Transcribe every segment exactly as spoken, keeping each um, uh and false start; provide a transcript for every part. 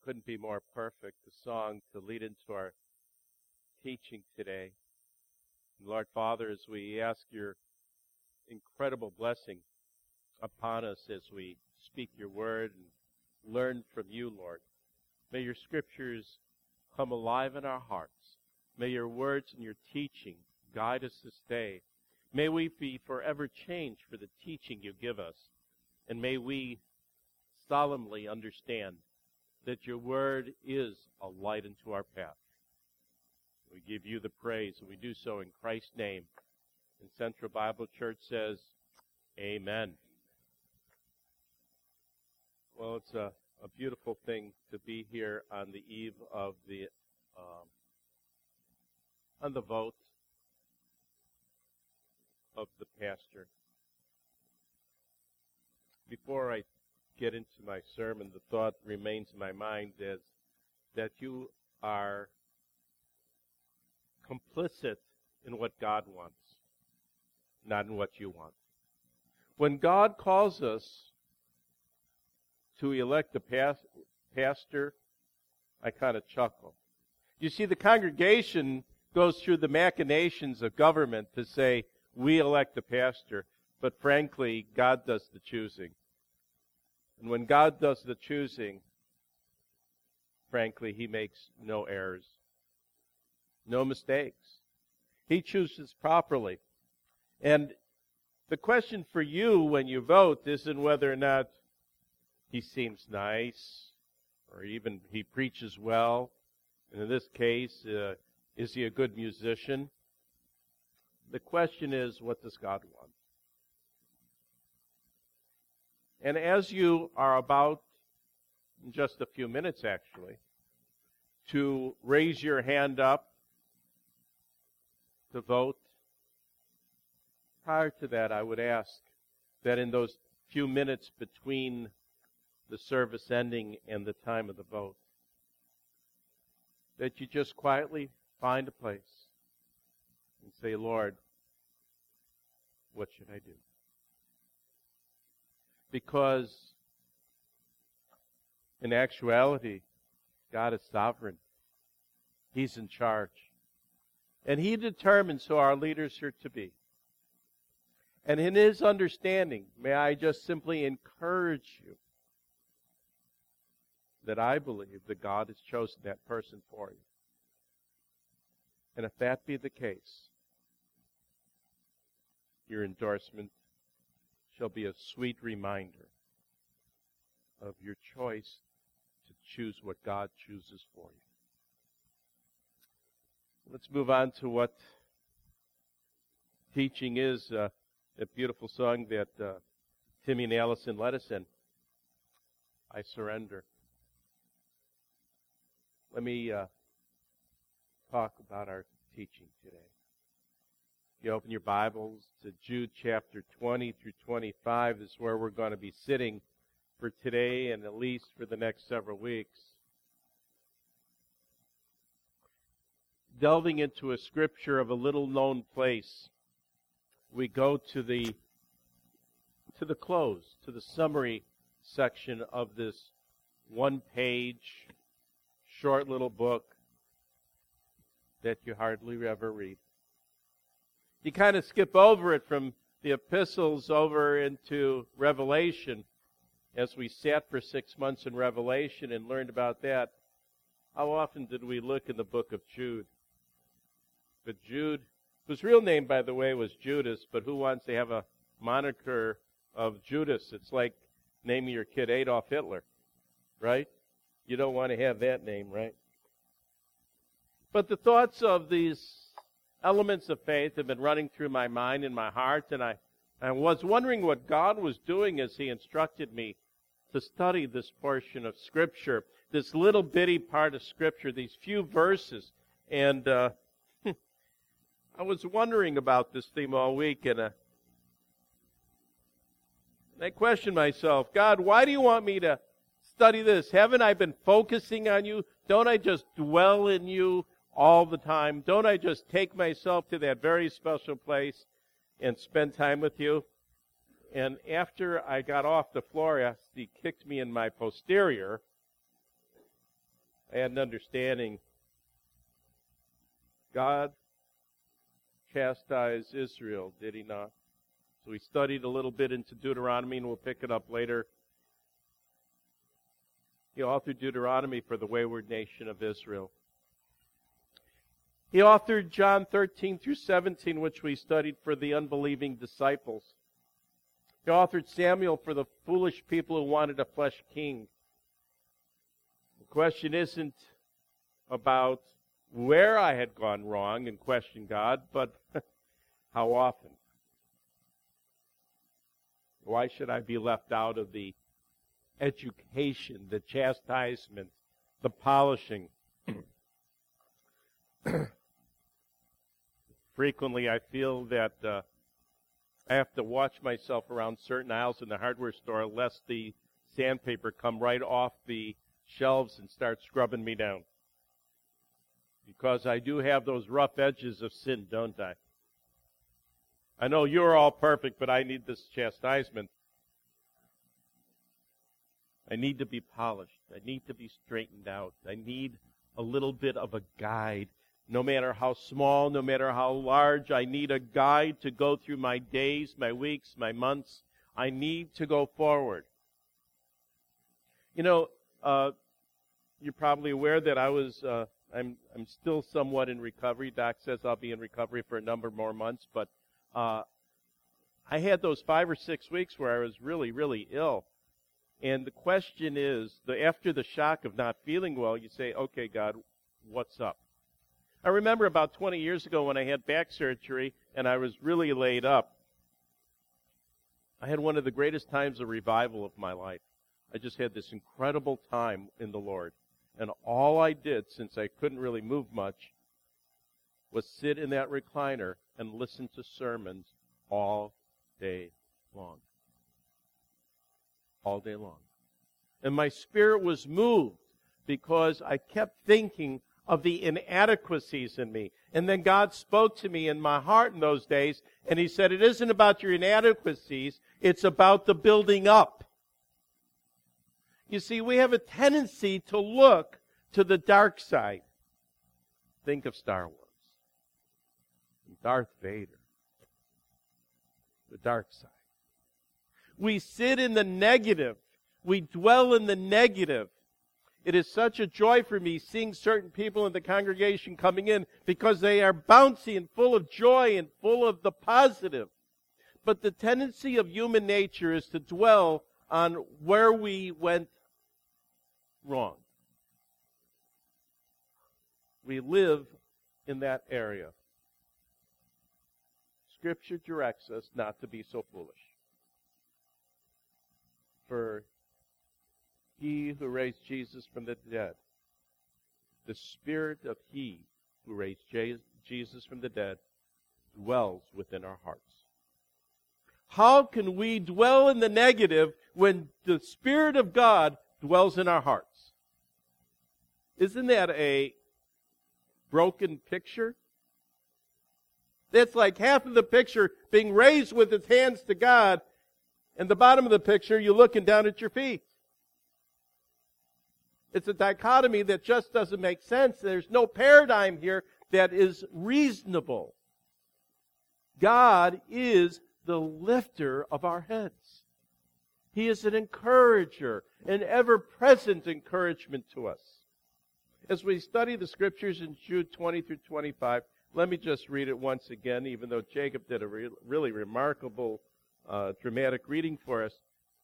couldn't be more perfect, the song to lead into our teaching today. Lord Father, as we ask your incredible blessing upon us as we speak your word and learn from you, Lord, may your scriptures come alive in our hearts. May your words and your teaching guide us this day. May we be forever changed for the teaching you give us. And may we solemnly understand that your word is a light unto our path. We give you the praise, and we do so in Christ's name. And Central Bible Church says, amen. Well, it's a, a beautiful thing to be here on the eve of the um, on the vote of the pastor. Before I get into my sermon, the thought remains in my mind is that you are complicit in what God wants, not in what you want. When God calls us to elect a pas- pastor, I kind of chuckle. You see, the congregation goes through the machinations of government to say, we elect a pastor, but frankly, God does the choosing. And when God does the choosing, frankly, he makes no errors, no mistakes. He chooses properly. And the question for you when you vote isn't whether or not he seems nice or even he preaches well. And in this case, uh, is he a good musician? The question is, what does God want? And as you are about, in just a few minutes actually, to raise your hand up to vote, prior to that I would ask that in those few minutes between the service ending and the time of the vote, that you just quietly find a place and say, Lord, what should I do? Because in actuality, God is sovereign. He's in charge. And he determines who our leaders are to be. And in his understanding, may I just simply encourage you that I believe that God has chosen that person for you. And if that be the case, your endorsement shall be a sweet reminder of your choice to choose what God chooses for you. Let's move on to what teaching is. Uh, a beautiful song that uh, Timmy and Allison led us in. I surrender. Let me uh, talk about our teaching today. You open your Bibles to Jude chapter twenty through twenty-five. This is where we're going to be sitting for today and at least for the next several weeks. Delving into a scripture of a little-known place, we go to the to the close, to the summary section of this one-page, short little book that you hardly ever read. You kind of skip over it from the epistles over into Revelation. As we sat for six months in Revelation and learned about that, how often did we look in the book of Jude? But Jude, whose real name, by the way, was Judas, but who wants to have a moniker of Judas? It's like naming your kid Adolf Hitler, right? You don't want to have that name, right? But the thoughts of these elements of faith have been running through my mind and my heart, and I, I was wondering what God was doing as he instructed me to study this portion of Scripture, this little bitty part of Scripture, these few verses. And uh, I was wondering about this theme all week, and uh, I questioned myself, God, why do you want me to study this? Haven't I been focusing on you? Don't I just dwell in you all the time? Don't I just take myself to that very special place and spend time with you? And after I got off the floor, he kicked me in my posterior, I had an understanding. God chastised Israel, did he not? So we studied a little bit into Deuteronomy, and we'll pick it up later. He authored Deuteronomy for the wayward nation of Israel. He authored John thirteen through seventeen, which we studied for the unbelieving disciples. He authored Samuel for the foolish people who wanted a flesh king. The question isn't about where I had gone wrong and questioned God, but how often. Why should I be left out of the education, the chastisement, the polishing? Frequently I feel that uh, I have to watch myself around certain aisles in the hardware store lest the sandpaper come right off the shelves and start scrubbing me down. Because I do have those rough edges of sin, don't I? I know you're all perfect, but I need this chastisement. I need to be polished. I need to be straightened out. I need a little bit of a guide. No matter how small, no matter how large, I need a guide to go through my days, my weeks, my months. I need to go forward. You know, uh, you're probably aware that I was, uh, I'm, I'm still somewhat in recovery. Doc says I'll be in recovery for a number more months, but uh, I had those five or six weeks where I was really, really ill. And the question is, the, after the shock of not feeling well, you say, okay, God, what's up? I remember about twenty years ago when I had back surgery and I was really laid up. I had one of the greatest times of revival of my life. I just had this incredible time in the Lord. And all I did, since I couldn't really move much, was sit in that recliner and listen to sermons all day long. All day long. And my spirit was moved because I kept thinking of the inadequacies in me. And then God spoke to me in my heart in those days, and He said, it isn't about your inadequacies, it's about the building up. You see, we have a tendency to look to the dark side. Think of Star Wars. Darth Vader. The dark side. We sit in the negative. We dwell in the negative. It is such a joy for me seeing certain people in the congregation coming in because they are bouncy and full of joy and full of the positive. But the tendency of human nature is to dwell on where we went wrong. We live in that area. Scripture directs us not to be so foolish. For He who raised Jesus from the dead, the Spirit of He who raised Jesus from the dead, dwells within our hearts. How can we dwell in the negative when the Spirit of God dwells in our hearts? Isn't that a broken picture? That's like half of the picture being raised with its hands to God, and the bottom of the picture, you're looking down at your feet. It's a dichotomy that just doesn't make sense. There's no paradigm here that is reasonable. God is the lifter of our heads. He is an encourager, an ever-present encouragement to us. As we study the Scriptures in Jude twenty through twenty-five, let me just read it once again, even though Jacob did a re- really remarkable, uh, dramatic reading for us.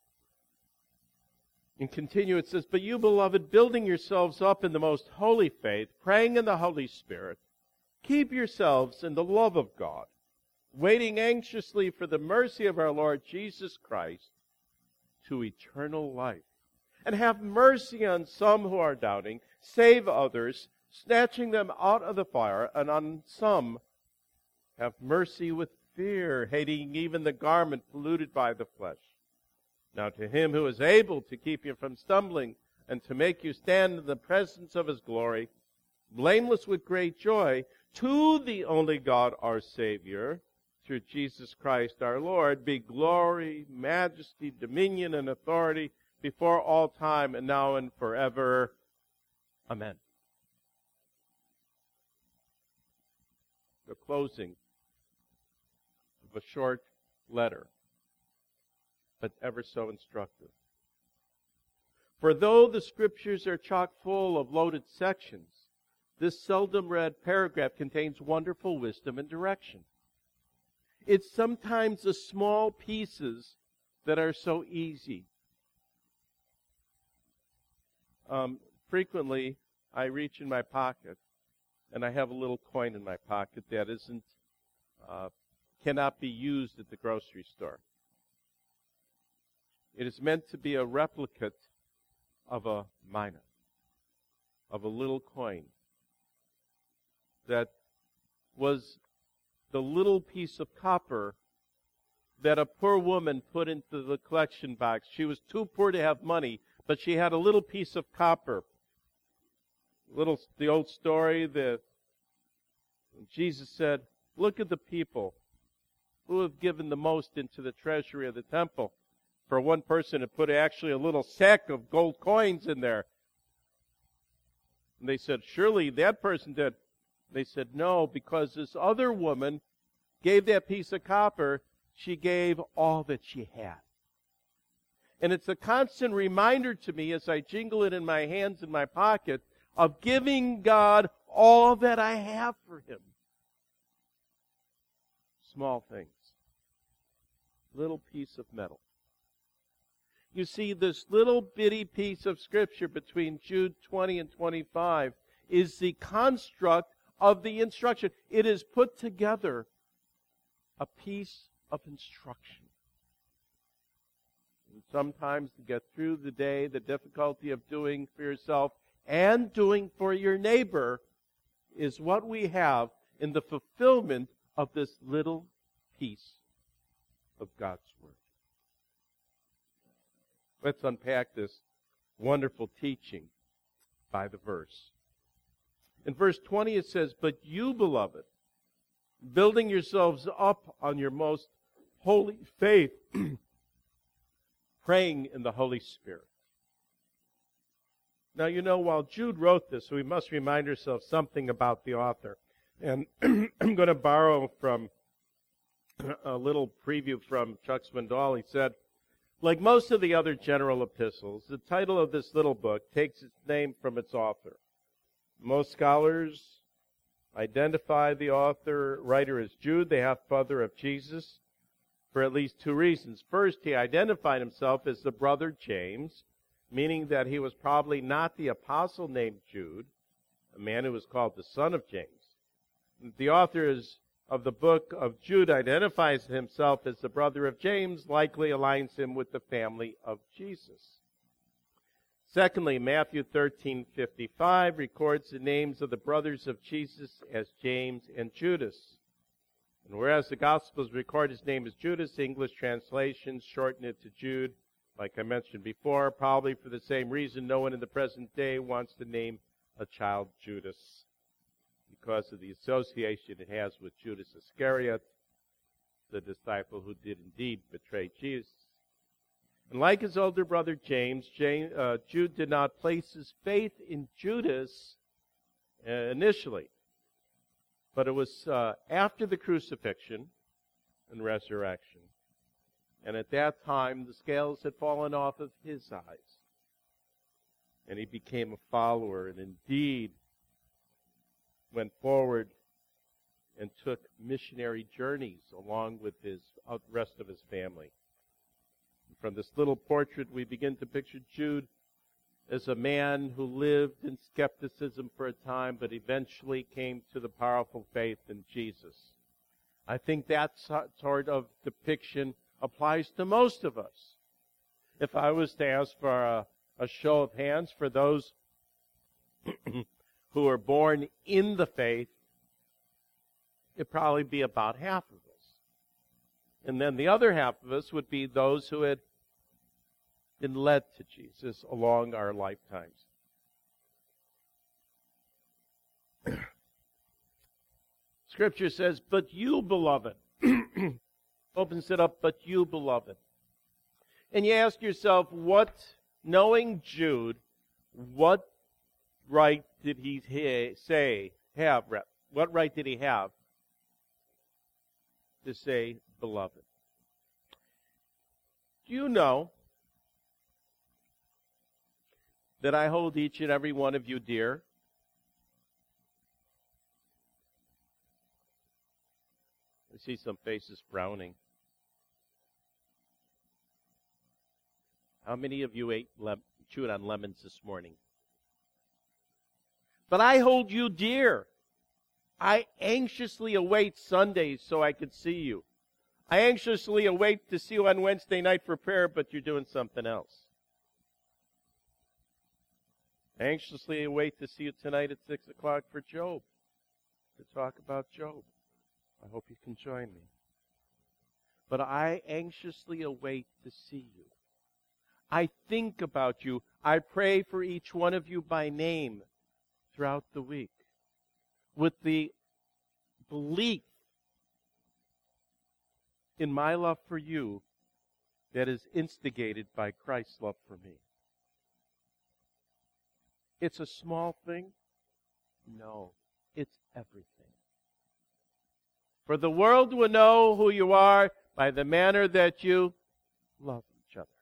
And continue, it says, but you, beloved, building yourselves up in the most holy faith, praying in the Holy Spirit, keep yourselves in the love of God, waiting anxiously for the mercy of our Lord Jesus Christ to eternal life. And have mercy on some who are doubting, save others, snatching them out of the fire, and on some have mercy with fear, hating even the garment polluted by the flesh. Now to Him who is able to keep you from stumbling and to make you stand in the presence of His glory, blameless with great joy, to the only God our Savior, through Jesus Christ our Lord, be glory, majesty, dominion, and authority before all time and now and forever. Amen. The closing of a short letter, but ever so instructive. For though the Scriptures are chock full of loaded sections, this seldom read paragraph contains wonderful wisdom and direction. It's sometimes the small pieces that are so easy. Um, frequently, I reach in my pocket, and I have a little coin in my pocket that isn't, uh, cannot be used at the grocery store. It is meant to be a replicate of a mina, of a little coin that was the little piece of copper that a poor woman put into the collection box. She was too poor to have money, but she had a little piece of copper. Little, the old story that Jesus said, look at the people who have given the most into the treasury of the temple. For one person to put actually a little sack of gold coins in there. And they said, surely that person did. They said, no, because this other woman gave that piece of copper, she gave all that she had. And it's a constant reminder to me as I jingle it in my hands in my pocket of giving God all that I have for Him. Small things. Little piece of metal. You see, this little bitty piece of Scripture between Jude twenty and twenty-five is the construct of the instruction. It is put together a piece of instruction. And sometimes to get through the day, the difficulty of doing for yourself and doing for your neighbor is what we have in the fulfillment of this little piece of God's Word. Let's unpack this wonderful teaching by the verse. In verse twenty it says, but you, beloved, building yourselves up on your most holy faith, praying in the Holy Spirit. Now, you know, while Jude wrote this, we must remind ourselves something about the author. And I'm going to borrow from a little preview from Chuck Swindoll. He said, like most of the other general epistles, the title of this little book takes its name from its author. Most scholars identify the author, writer as Jude, the half-brother of Jesus, for at least two reasons. First, he identified himself as the brother James, meaning that he was probably not the apostle named Jude, a man who was called the son of James. The author is of the book of Jude identifies himself as the brother of James, likely aligns him with the family of Jesus. Secondly, Matthew thirteen fifty-five records the names of the brothers of Jesus as James and Judas. And whereas the Gospels record his name as Judas, English translations shorten it to Jude, like I mentioned before, probably for the same reason no one in the present day wants to name a child Judas, because of the association it has with Judas Iscariot, the disciple who did indeed betray Jesus. And like his older brother James, James uh, Jude did not place his faith in Judas uh, initially. But it was uh, after the crucifixion and resurrection. And at that time, the scales had fallen off of his eyes. And he became a follower and indeed went forward and took missionary journeys along with his uh, rest of his family. From this little portrait, we begin to picture Jude as a man who lived in skepticism for a time, but eventually came to the powerful faith in Jesus. I think that sort of depiction applies to most of us. If I was to ask for a, a show of hands for those who are born in the faith, it'd probably be about half of us. And then the other half of us would be those who had been led to Jesus along our lifetimes. Scripture says, but you, beloved, opens it up, but you, beloved. And you ask yourself, what, knowing Jude, what right did he ha- say, have, what right did he have to say, beloved? Do you know that I hold each and every one of you dear? I see some faces frowning. How many of you ate lem- chewed on lemons this morning? But I hold you dear. I anxiously await Sundays so I could see you. I anxiously await to see you on Wednesday night for prayer, but you're doing something else. I anxiously await to see you tonight at six o'clock for Job, to talk about Job. I hope you can join me. But I anxiously await to see you. I think about you. I pray for each one of you by name throughout the week with the belief in my love for you that is instigated by Christ's love for me. It's a small thing? No, it's everything. For the world will know who you are by the manner that you love each other.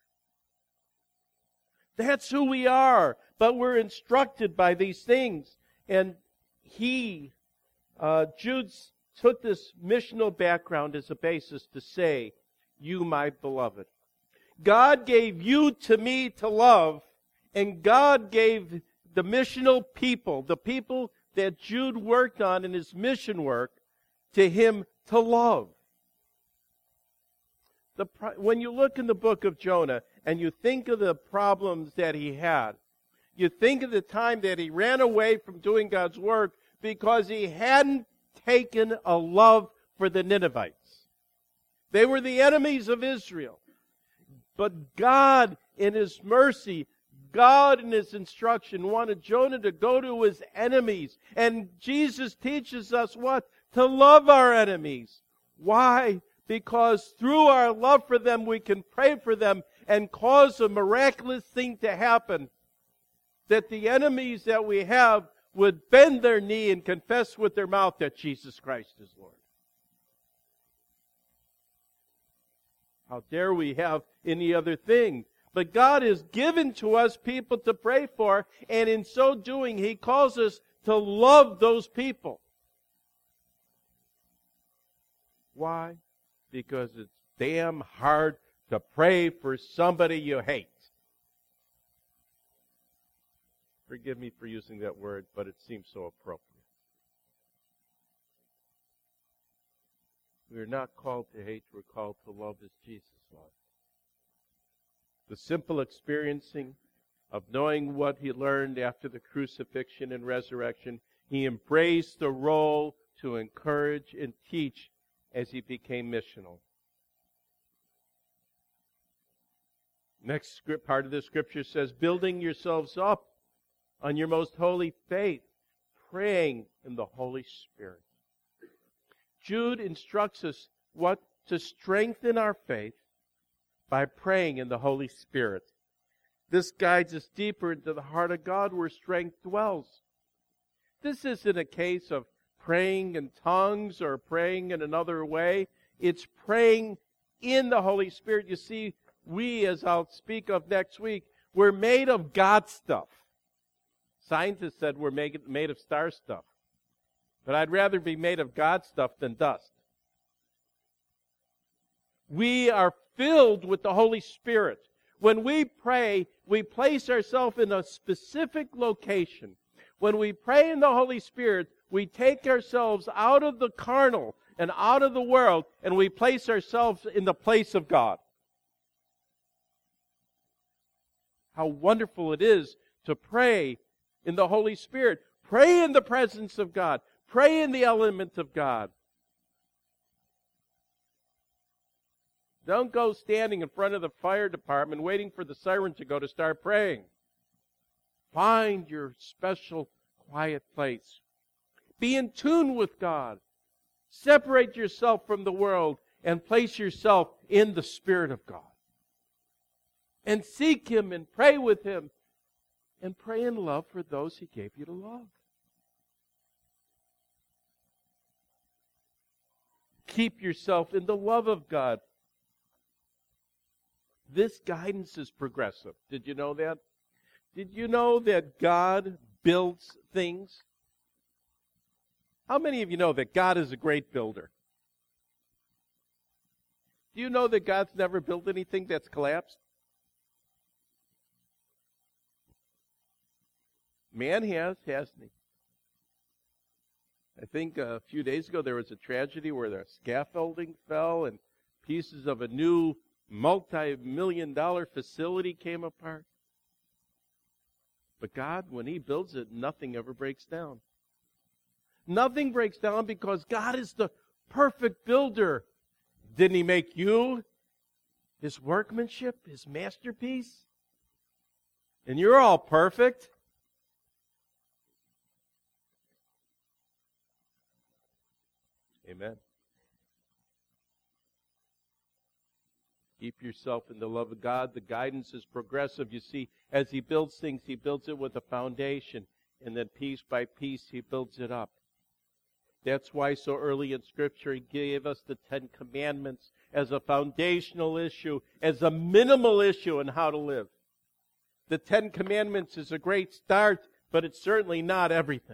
That's who we are, but we're instructed by these things. And he, uh, Jude took this missional background as a basis to say, you, my beloved. God gave you to me to love, and God gave the missional people, the people that Jude worked on in his mission work, to him to love. The, when you look in the book of Jonah and you think of the problems that he had, you think of the time that he ran away from doing God's work because he hadn't taken a love for the Ninevites. They were the enemies of Israel. But God, in His mercy, God in His instruction, wanted Jonah to go to his enemies. And Jesus teaches us what? To love our enemies. Why? Because through our love for them, we can pray for them and cause a miraculous thing to happen. That the enemies that we have would bend their knee and confess with their mouth that Jesus Christ is Lord. How dare we have any other thing? But God has given to us people to pray for, and in so doing, He calls us to love those people. Why? Because it's damn hard to pray for somebody you hate. Forgive me for using that word, but it seems so appropriate. We are not called to hate, we're called to love as Jesus loved. The simple experiencing of knowing what He learned after the crucifixion and resurrection, He embraced the role to encourage and teach as He became missional. Next script, part of the Scripture says, building yourselves up on your most holy faith, praying in the Holy Spirit. Jude instructs us what to strengthen our faith by praying in the Holy Spirit. This guides us deeper into the heart of God where strength dwells. This isn't a case of praying in tongues or praying in another way. It's praying in the Holy Spirit. You see, we, as I'll speak of next week, we're made of God stuff. Scientists said we're made, made of star stuff. But I'd rather be made of God stuff than dust. We are filled with the Holy Spirit. When we pray, we place ourselves in a specific location. When we pray in the Holy Spirit, we take ourselves out of the carnal and out of the world, and we place ourselves in the place of God. How wonderful it is to pray in the Holy Spirit. Pray in the presence of God. Pray in the element of God. Don't go standing in front of the fire department waiting for the siren to go to start praying. Find your special quiet place. Be in tune with God. Separate yourself from the world and place yourself in the Spirit of God. And seek Him and pray with Him and pray in love for those He gave you to love. Keep yourself in the love of God. This guidance is progressive. Did you know that? Did you know that God builds things? How many of you know that God is a great builder? Do you know that God's never built anything that's collapsed? Man has, hasn't he? I think a few days ago there was a tragedy where the scaffolding fell and pieces of a new multi-million dollar facility came apart. But God, when He builds it, nothing ever breaks down. Nothing breaks down because God is the perfect builder. Didn't He make you His workmanship, His masterpiece? And you're all perfect. Amen. Keep yourself in the love of God. The guidance is progressive. You see, as He builds things, He builds it with a foundation. And then piece by piece, He builds it up. That's why so early in Scripture He gave us the Ten Commandments as a foundational issue, as a minimal issue in how to live. The Ten Commandments is a great start, but it's certainly not everything.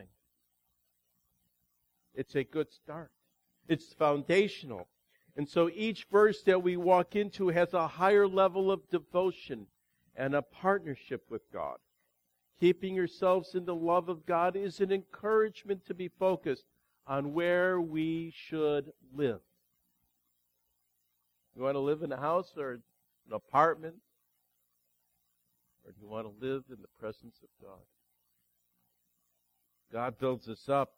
It's a good start. It's foundational. And so each verse that we walk into has a higher level of devotion and a partnership with God. Keeping yourselves in the love of God is an encouragement to be focused on where we should live. You want to live in a house or an apartment? Or do you want to live in the presence of God? God builds us up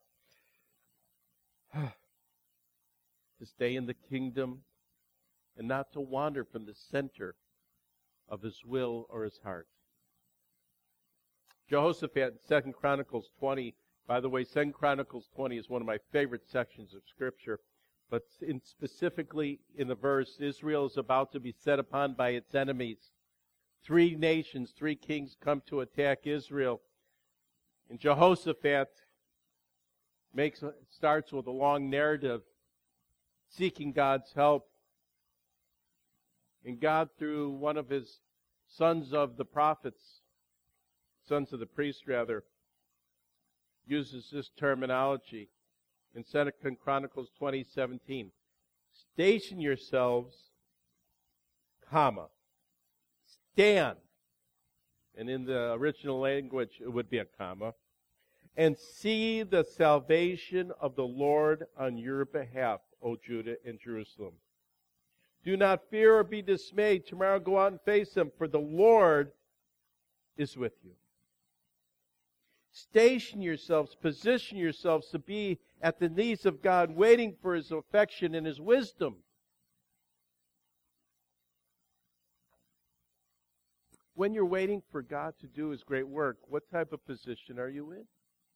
to stay in the kingdom and not to wander from the center of His will or His heart. Jehoshaphat in Second Chronicles twenty, by the way, Second Chronicles twenty is one of my favorite sections of Scripture, but in specifically in the verse, Israel is about to be set upon by its enemies. Three nations, three kings come to attack Israel. And Jehoshaphat makes starts with a long narrative seeking God's help. And God, through one of His sons of the prophets, sons of the priests rather, uses this terminology in Second Chronicles twenty seventeen. Station yourselves, comma, stand. And in the original language, it would be a comma. And see the salvation of the Lord on your behalf, O Judah and Jerusalem. Do not fear or be dismayed. Tomorrow go out and face Him, for the Lord is with you. Station yourselves, position yourselves to be at the knees of God, waiting for His affection and His wisdom. When you're waiting for God to do His great work, what type of position are you in?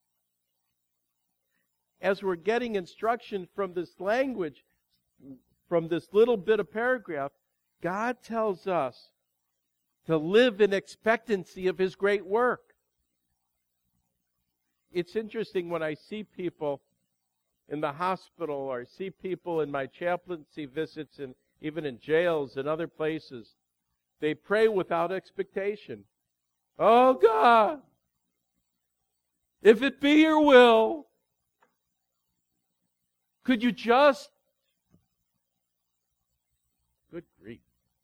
As we're getting instruction from this language, from this little bit of paragraph, God tells us to live in expectancy of His great work. It's interesting when I see people in the hospital or see people in my chaplaincy visits and even in jails and other places, they pray without expectation. Oh God, if it be your will, could you just... Good grief.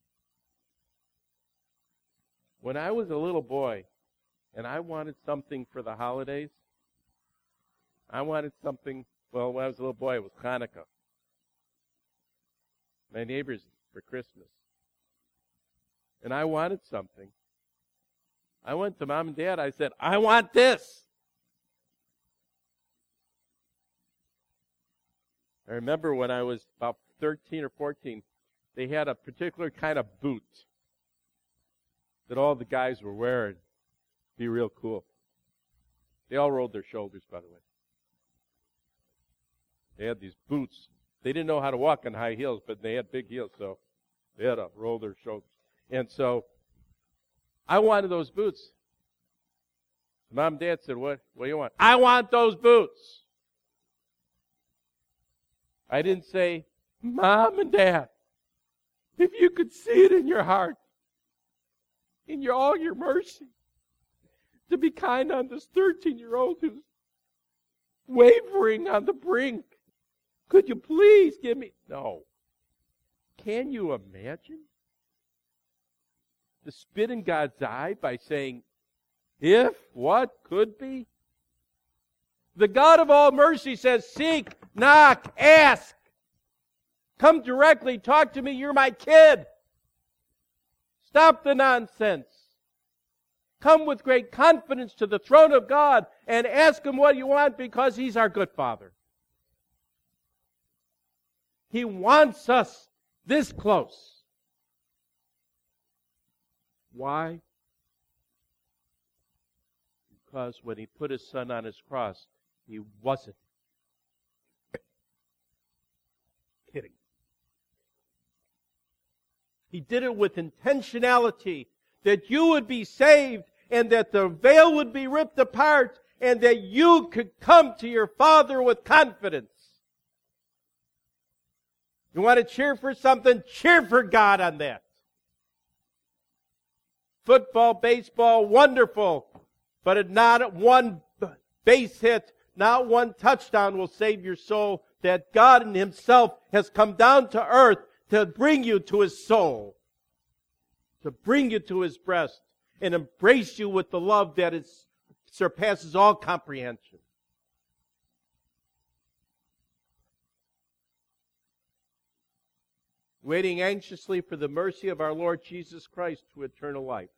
When I was a little boy and I wanted something for the holidays, I wanted something, well, when I was a little boy, it was Hanukkah. My neighbors for Christmas. And I wanted something. I went to Mom and Dad, I said, I want this. I remember when I was about thirteen or fourteen, they had a particular kind of boot that all the guys were wearing. Be real cool. They all rolled their shoulders, by the way. They had these boots. They didn't know how to walk on high heels, but they had big heels, so they had to roll their shoulders. And so I wanted those boots. Mom and Dad said, what, what do you want? I want those boots. I didn't say, Mom and Dad, if you could see it in your heart, in your all your mercy, to be kind on this thirteen-year-old who's wavering on the brink. Could you please give me... No. Can you imagine? To spit in God's eye by saying, if, what, could be? The God of all mercy says, seek, knock, ask. Come directly, talk to me, you're my kid. Stop the nonsense. Come with great confidence to the throne of God and ask Him what you want because He's our good Father. He wants us this close. Why? Because when He put His Son on His cross, He wasn't kidding. He did it with intentionality, that you would be saved and that the veil would be ripped apart and that you could come to your Father with confidence. You want to cheer for something? Cheer for God on that. Football, baseball, wonderful, but not one base hit, not one touchdown will save your soul. That God in Himself has come down to earth to bring you to His soul, to bring you to His breast, and embrace you with the love that is, surpasses all comprehension. Waiting anxiously for the mercy of our Lord Jesus Christ to eternal life.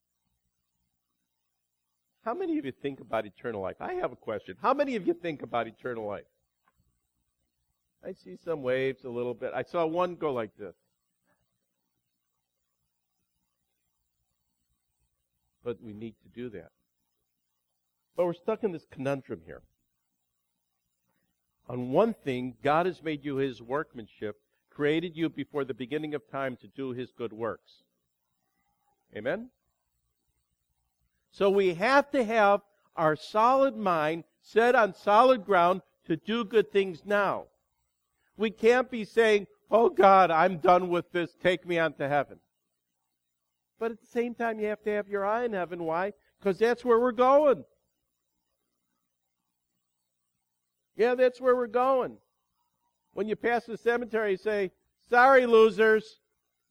How many of you think about eternal life? I have a question. How many of you think about eternal life? I see some waves a little bit. I saw one go like this. But we need to do that. But we're stuck in this conundrum here. On one thing, God has made you His workmanship, created you before the beginning of time to do His good works. Amen? So we have to have our solid mind set on solid ground to do good things now. We can't be saying, oh God, I'm done with this, take me on to heaven. But at the same time, you have to have your eye in heaven. Why? Because that's where we're going. Yeah, that's where we're going. When you pass the cemetery, you say, sorry, losers.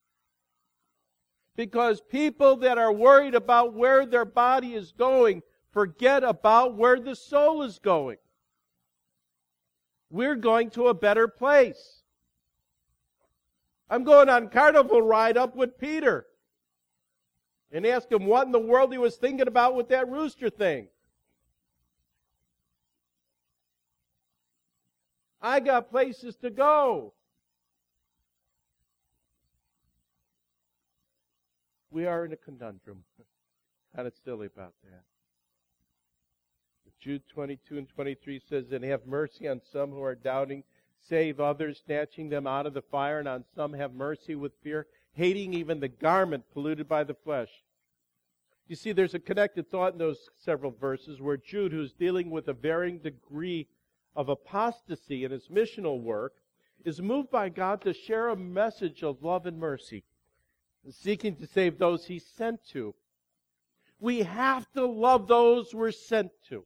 Because people that are worried about where their body is going forget about where the soul is going. We're going to a better place. I'm going on carnival ride up with Peter and ask him what in the world he was thinking about with that rooster thing. I got places to go. We are in a conundrum. Kind of silly about that. Jude twenty-two and twenty-three says, and have mercy on some who are doubting, save others, snatching them out of the fire, and on some have mercy with fear, hating even the garment polluted by the flesh. You see, there's a connected thought in those several verses where Jude, who's dealing with a varying degree of apostasy in his missional work, is moved by God to share a message of love and mercy, seeking to save those He sent to. We have to love those we're sent to.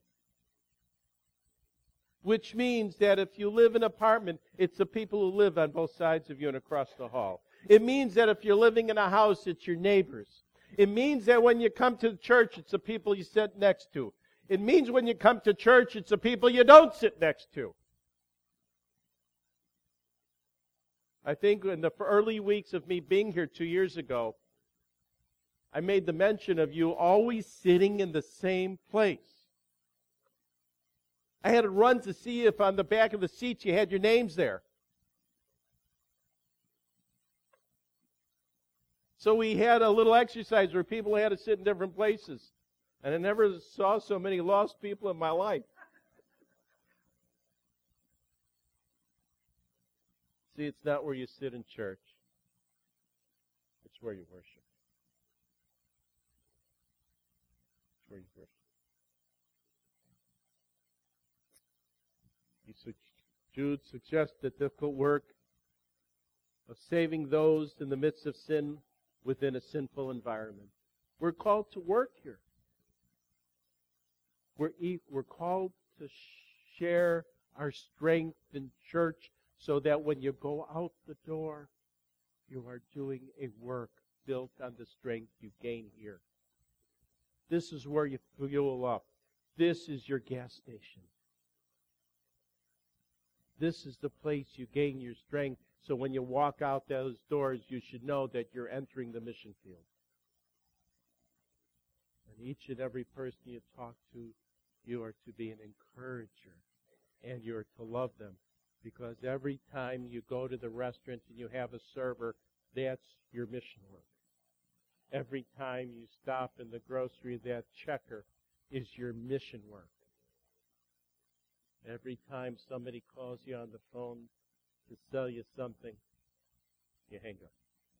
Which means that if you live in an apartment, it's the people who live on both sides of you and across the hall. It means that if you're living in a house, it's your neighbors. It means that when you come to church, it's the people you sit next to. It means when you come to church, it's the people you don't sit next to. I think in the early weeks of me being here two years ago, I made the mention of you always sitting in the same place. I had to run to see if on the back of the seats you had your names there. So we had a little exercise where people had to sit in different places. And I never saw so many lost people in my life. See, it's not where you sit in church. It's where you worship. It's where you worship. He su- Jude suggests the difficult work of saving those in the midst of sin within a sinful environment. We're called to work here. We're, e- we're called to sh- share our strength in church so that when you go out the door, you are doing a work built on the strength you gain here. This is where you fuel up. This is your gas station. This is the place you gain your strength. So when you walk out those doors, you should know that you're entering the mission field. And each and every person you talk to, you are to be an encourager. And you're to love them. Because every time you go to the restaurant and you have a server, that's your mission work. Every time you stop in the grocery, that checker is your mission work. Every time somebody calls you on the phone to sell you something, you hang up.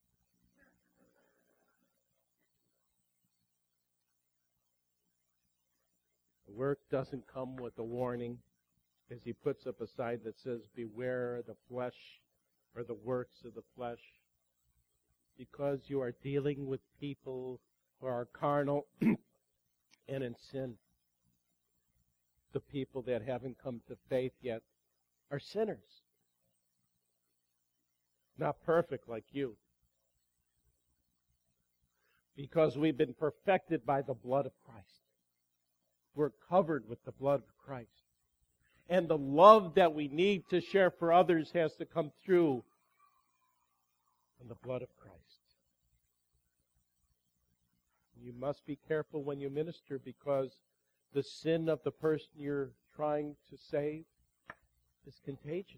The work doesn't come with a warning, as he puts up a sign that says, beware the flesh or the works of the flesh. Because you are dealing with people who are carnal and in sin. The people that haven't come to faith yet are sinners. Not perfect like you. Because we've been perfected by the blood of Christ. We're covered with the blood of Christ. And the love that we need to share for others has to come through in the blood of Christ. You must be careful when you minister, because the sin of the person you're trying to save is contagious.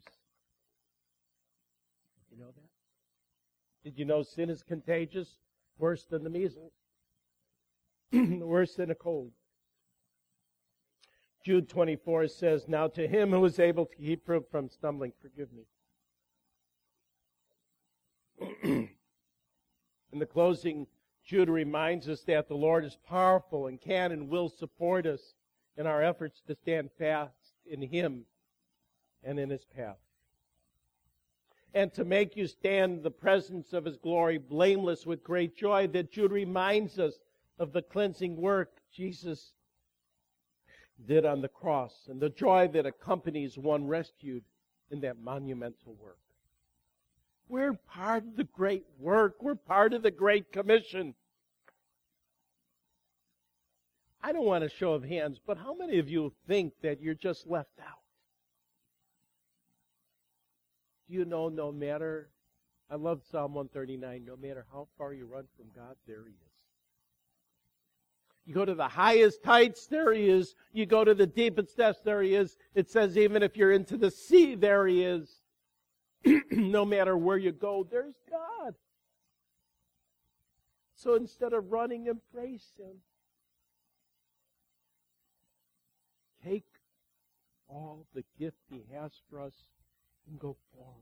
Did you know that? Did you know sin is contagious? Worse than the measles. Worse than a cold. Jude twenty-four says, now to him who is able to keep you from stumbling, forgive me. In the closing, Jude reminds us that the Lord is powerful and can and will support us in our efforts to stand fast in Him and in His path. And to make you stand in the presence of His glory blameless with great joy, that Jude reminds us of the cleansing work Jesus did on the cross and the joy that accompanies one rescued in that monumental work. We're part of the great work. We're part of the Great Commission. I don't want a show of hands, but how many of you think that you're just left out? Do you know no matter, I love Psalm one thirty-nine, no matter how far you run from God, there He is. You go to the highest heights, there He is. You go to the deepest depths, there He is. It says even if you're into the sea, there He is. No matter where you go, there's God. So instead of running, embrace Him. Take all the gift He has for us and go forward.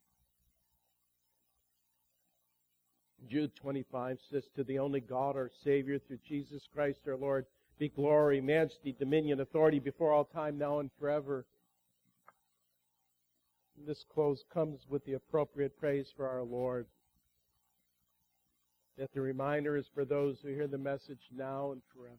Jude twenty-five says, to the only God, our Savior, through Jesus Christ our Lord, be glory, majesty, dominion, authority before all time, now and forever. This close comes with the appropriate praise for our Lord. That the reminder is for those who hear the message now and forever.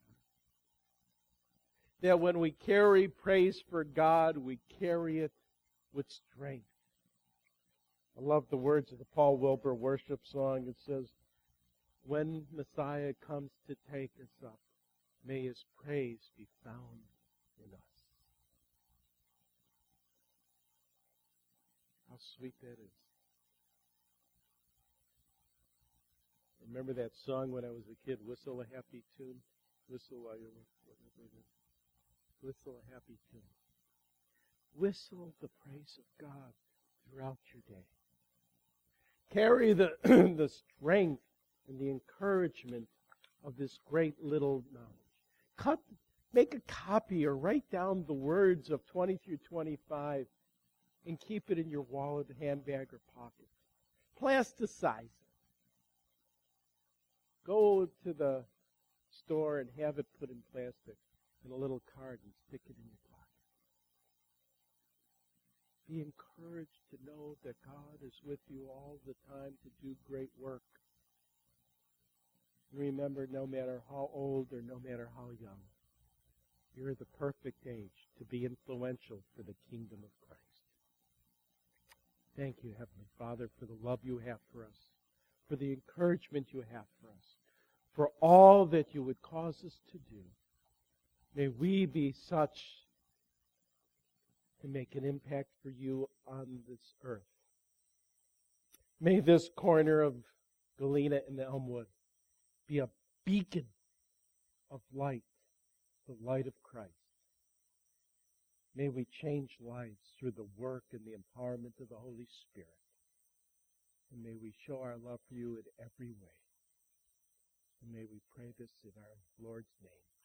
That when we carry praise for God, we carry it with strength. I love the words of the Paul Wilbur worship song. It says, when Messiah comes to take us up, may His praise be found in us. How sweet that is. Remember that song when I was a kid, Whistle a Happy Tune? Whistle while you're whatever it is. Whistle a happy tune. Whistle the praise of God throughout your day. Carry the, the strength and the encouragement of this great little knowledge. Cut, make a copy or write down the words of twenty through twenty-five and keep it in your wallet, handbag, or pocket. Plasticize it. Go to the store and have it put in plastic in a little card and stick it in your pocket. Be encouraged to know that God is with you all the time to do great work. Remember, no matter how old or no matter how young, you're the perfect age to be influential for the kingdom of Christ. Thank you, Heavenly Father, for the love you have for us, for the encouragement you have for us, for all that you would cause us to do. May we be such to make an impact for you on this earth. May this corner of Galena and Elmwood be a beacon of light, the light of Christ. May we change lives through the work and the empowerment of the Holy Spirit. And may we show our love for you in every way. And may we pray this in our Lord's name.